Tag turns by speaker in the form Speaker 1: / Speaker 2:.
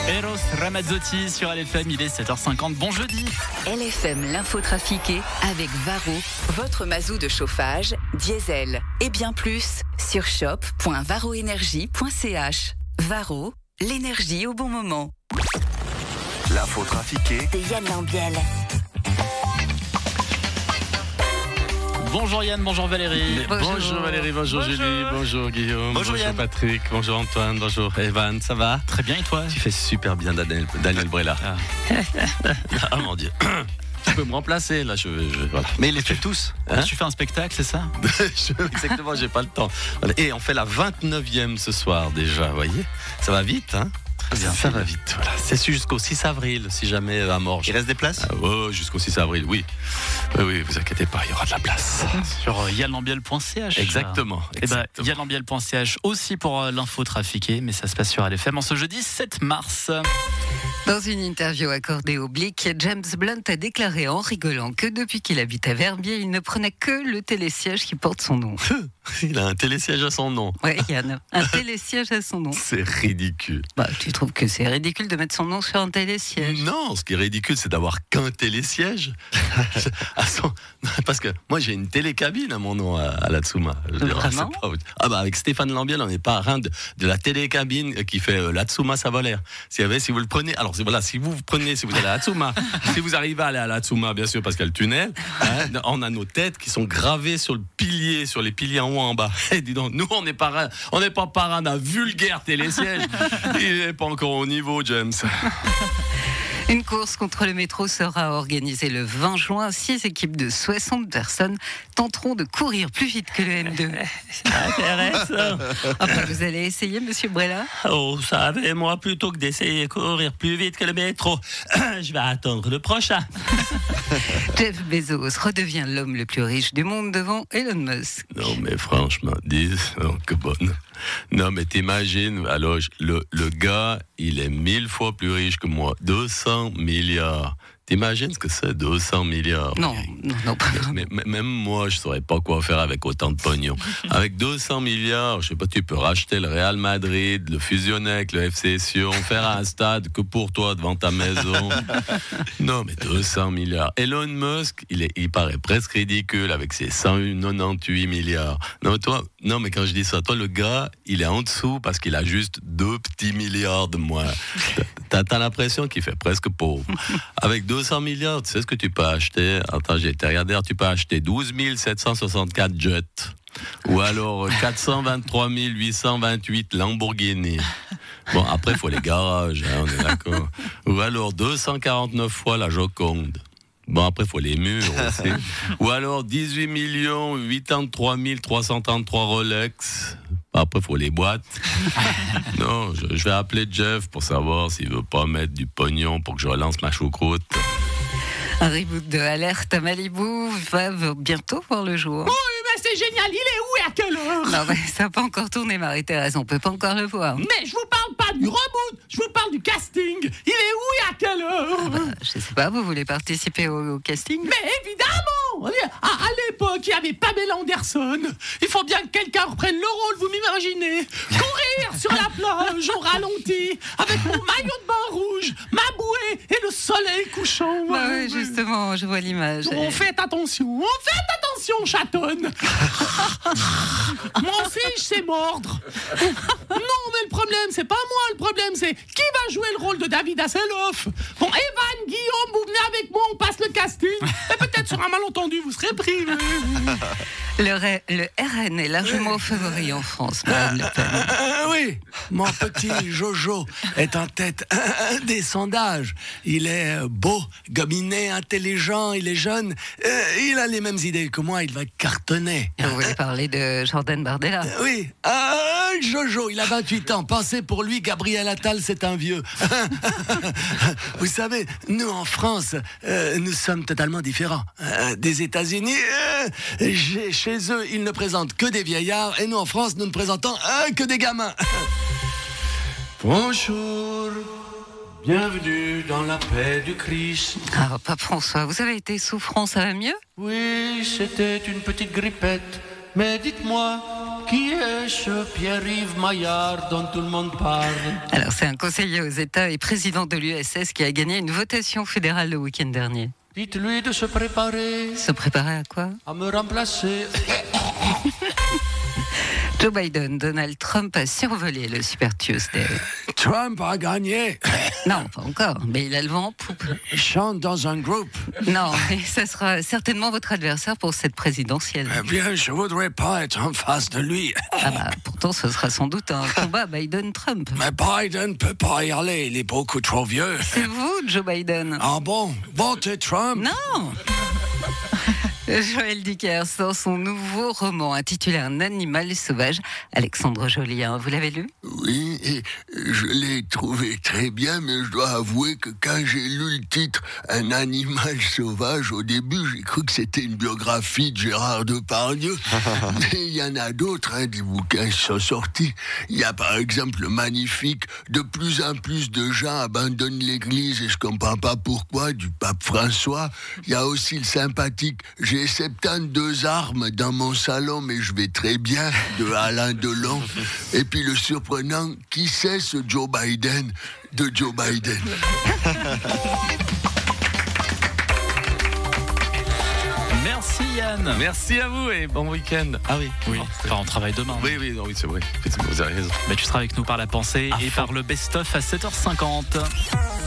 Speaker 1: Eros Ramazzotti sur LFM, il est 7h50, bon jeudi.
Speaker 2: LFM l'info trafiquée avec Varro, votre mazou de chauffage, diesel et bien plus sur shop.varroenergie.ch. Varro, l'énergie au bon moment.
Speaker 3: L'info trafiquée
Speaker 2: De Yann Lambiel.
Speaker 1: Bonjour Yann, bonjour Valérie.
Speaker 4: Bonjour Valérie, bonjour Julie, bonjour Guillaume,
Speaker 1: Bonjour Yann.
Speaker 4: Patrick, bonjour Antoine, bonjour Evan, ça va?
Speaker 1: Très bien et toi?
Speaker 4: Tu fais super bien Daniel Brella. Ah mon Dieu. Tu peux me remplacer là, voilà. Mais il les fait tous. Hein?
Speaker 1: Tu fais un spectacle, c'est ça?
Speaker 4: Exactement, j'ai pas le temps. Voilà. Et on fait la 29e ce soir déjà, vous voyez? Ça va vite, hein?
Speaker 1: Bien.
Speaker 4: Ça va vite, voilà. C'est jusqu'au 6 avril, si jamais à Morges.
Speaker 3: Il reste des places?
Speaker 4: Jusqu'au 6 avril, oui. Oui, vous inquiétez pas, il y aura de la place.
Speaker 1: Sur yannlambiel.ch.
Speaker 4: Exactement.
Speaker 1: Et yannlambiel.ch aussi pour l'info trafiquée, mais ça se passe sur LFM en ce jeudi 7 mars.
Speaker 5: Dans une interview accordée au Blick, James Blunt a déclaré en rigolant que depuis qu'il habite à Verbier, il ne prenait que le télésiège qui porte son nom.
Speaker 4: Il a un télésiège à son nom.
Speaker 5: Ouais, Yann, un télésiège à son nom.
Speaker 4: C'est ridicule.
Speaker 5: Tu trouves que c'est ridicule de mettre son nom sur un télésiège?
Speaker 4: Non, ce qui est ridicule, c'est d'avoir qu'un télésiège. Parce que moi, j'ai une télécabine à mon nom à la Tsuma.
Speaker 5: Vraiment?
Speaker 4: Avec Stéphane Lambiel, on est parrain de la télécabine qui fait la Tsuma Savolaire. Si vous le prenez, alors voilà, si vous allez à la Tsuma, si vous arrivez à aller à la Tsuma, bien sûr, parce qu'il y a le tunnel, on a nos têtes qui sont gravées sur les piliers en haut, en bas. Et dis donc, nous, on n'est pas parrain d'un vulgaire télésiège. Il n'est pas encore au niveau, James.
Speaker 5: Une course contre le métro sera organisée le 20 juin. 6 équipes de 60 personnes tenteront de courir plus vite que le M2.
Speaker 6: Ça intéresse.
Speaker 5: Vous allez essayer, monsieur Brella?
Speaker 6: Oh, vous savez, moi, plutôt que d'essayer de courir plus vite que le métro, je vais attendre le prochain.
Speaker 5: Jeff Bezos redevient l'homme le plus riche du monde devant Elon Musk.
Speaker 4: Non, mais franchement, que bonne. Non, mais t'imagines, alors, le gars, il est 1000 fois plus riche que moi. 200 milliards. T'imagines ce que c'est, 200 milliards?
Speaker 5: Non, pas
Speaker 4: mais même moi, je saurais pas quoi faire avec autant de pognon. Avec 200 milliards, je sais pas, tu peux racheter le Real Madrid, le fusionner avec le FC Sion, faire un stade que pour toi devant ta maison. Non, mais 200 milliards. Elon Musk, il paraît presque ridicule avec ses 198 milliards. Non, mais quand je dis ça, toi, le gars, il est en dessous parce qu'il a juste 2 petits milliards de moins. T'as l'impression qu'il fait presque pauvre. Avec 200 milliards, tu sais ce que tu peux acheter? Attends, j'ai été regarder, tu peux acheter 12 764 jets. Ou alors 423 828 Lamborghini. Bon, après, il faut les garages, on est d'accord. Ou alors 249 fois la Joconde. Bon, après, il faut les murs aussi. Ou alors 18 83 333 Rolex. Après, il faut les boîtes. Non, je vais appeler Jeff pour savoir s'il veut pas mettre du pognon pour que je relance ma choucroute.
Speaker 5: Un reboot de Alerte à Malibu va bientôt voir le jour.
Speaker 6: Oui, mais c'est génial, il est où et à quelle heure?
Speaker 5: Non, mais ça n'a pas encore tourné, Marie-Thérèse, on peut pas encore le voir.
Speaker 6: Mais je vous parle pas du reboot, je vous parle du casting. Il est où et à quelle heure?
Speaker 5: Je sais pas, vous voulez participer au casting?
Speaker 6: Mais évidemment! À l'époque, il y avait Pamela Anderson. Il faut bien que quelqu'un reprenne le rôle, vous m'imaginez. Courir sur la plage au ralenti, avec mon maillot de bain rouge, ma bouée et le soleil couchant.
Speaker 5: Oui, justement, je vois l'image.
Speaker 6: Faites attention, chatonne. Mon fiche, c'est mordre. Non, mais le problème, c'est pas moi, le problème, c'est qui va jouer le rôle de David Hasselhoff. Bon, Evan, Guillaume, vous venez avec moi, on passe le casting. Et peut-être sur un malentendu, vous serez pris.
Speaker 5: Le RN est largement favori en France, Madame Le Pen.
Speaker 7: Oui, mon petit Jojo est en tête des sondages. Il est beau, gominé, intelligent, il est jeune. Il a les mêmes idées que moi, il va cartonner.
Speaker 5: Vous voulez parler de Jordan Bardella?
Speaker 7: Oui, Jojo, il a 28 ans. Pensez pour lui, Gabriel Attal, c'est un vieux. Vous savez, nous en France, nous sommes totalement différents. Des États-Unis, chez eux, ils ne présentent que des vieillards, et nous en France, nous ne présentons que des gamins. Bonjour, bienvenue dans la paix du Christ.
Speaker 5: Ah, Pape François, vous avez été souffrant, ça va mieux?
Speaker 7: Oui, c'était une petite grippette, mais dites-moi, Qui est ce Pierre-Yves Maillard dont tout le monde parle?
Speaker 5: Alors, c'est un conseiller aux États et président de l'USS qui a gagné une votation fédérale le week-end dernier.
Speaker 7: Dites-lui de se préparer
Speaker 5: Se préparer à quoi?
Speaker 7: à me remplacer.
Speaker 5: Joe Biden, Donald Trump a survolé le Super Tuesday.
Speaker 7: Trump a gagné.
Speaker 5: Non, pas encore, mais il a le vent en poupe.
Speaker 7: Il chante dans un groupe.
Speaker 5: Non, et ça sera certainement votre adversaire pour cette présidentielle.
Speaker 7: Eh bien, je voudrais pas être en face de lui.
Speaker 5: Ah bah, pourtant, ce sera sans doute un combat Biden-Trump.
Speaker 7: Mais Biden peut pas y aller, il est beaucoup trop vieux.
Speaker 5: C'est vous, Joe Biden?
Speaker 7: Ah bon? Votez Trump?
Speaker 5: Non! Joël Dickers, dans son nouveau roman intitulé Un animal sauvage, Alexandre Jolien, vous l'avez lu?
Speaker 8: Oui, et je l'ai trouvé très bien, mais je dois avouer que quand j'ai lu le titre Un animal sauvage, au début, j'ai cru que c'était une biographie de Gérard Depardieu. Mais il y en a d'autres, des bouquins qui sont sortis. Il y a par exemple le magnifique De plus en plus de gens abandonnent l'Église et je comprends pas pourquoi, du pape François. Il y a aussi le sympathique J'ai 72 armes dans mon salon, mais je vais très bien, de Alain Delon. Et puis le surprenant, qui c'est ce Joe Biden de Joe Biden?
Speaker 1: Merci Yann.
Speaker 4: Merci à vous et bon week-end. Ah oui.
Speaker 1: Oui, enfin, on travaille demain.
Speaker 4: Oui, c'est vrai. Vous avez raison.
Speaker 1: Mais tu seras avec nous par la pensée et par le best-of à 7h50.